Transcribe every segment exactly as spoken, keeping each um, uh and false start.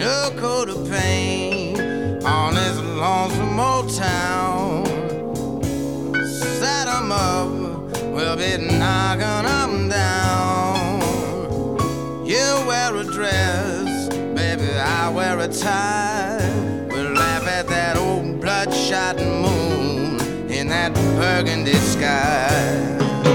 new coat of paint on this lonesome old town. Set 'em up, we'll be knocking 'em down. You wear a dress, baby, I wear a tie. We'll laugh at that old bloodshot moon in that burgundy sky.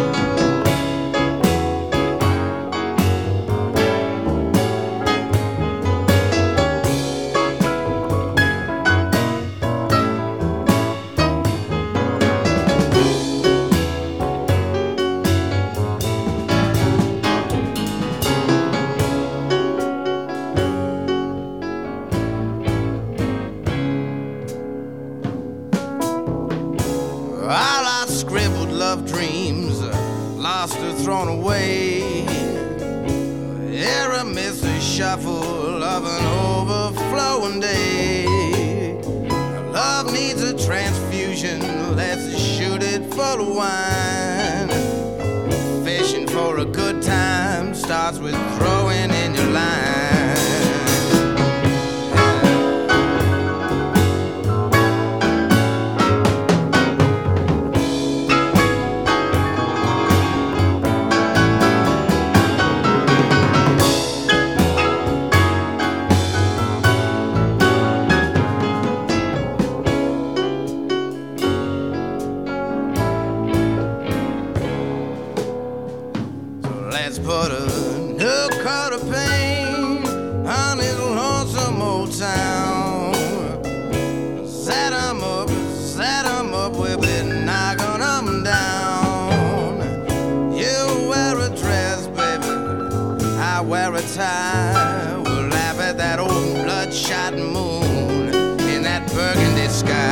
All our scribbled love dreams, lost or thrown away. Here a misty shuffle of an overflowing day. Love needs a transfusion, let's shoot it full of wine. Fishing for a good time starts with throwing in your line. Let's put a new coat of paint on this lonesome old town. Set 'em up, set 'em up, we'll be knocking 'em down. You wear a dress, baby, I wear a tie. We'll laugh at that old bloodshot moon in that burgundy sky.